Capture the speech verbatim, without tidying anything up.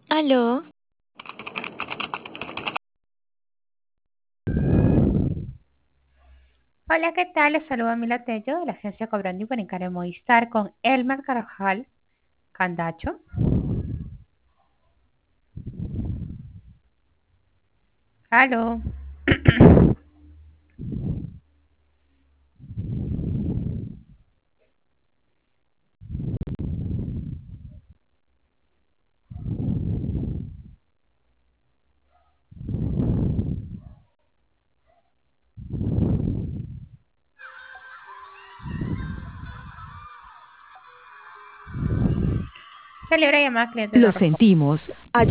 Aló, Hola, ¿qué tal? Les saluda Mila Tello de la agencia Cobrando y Brincar en Movistar con Elmer Carvajal Candacho. Aló. Celebra llamada cliente Lo no responde. sentimos.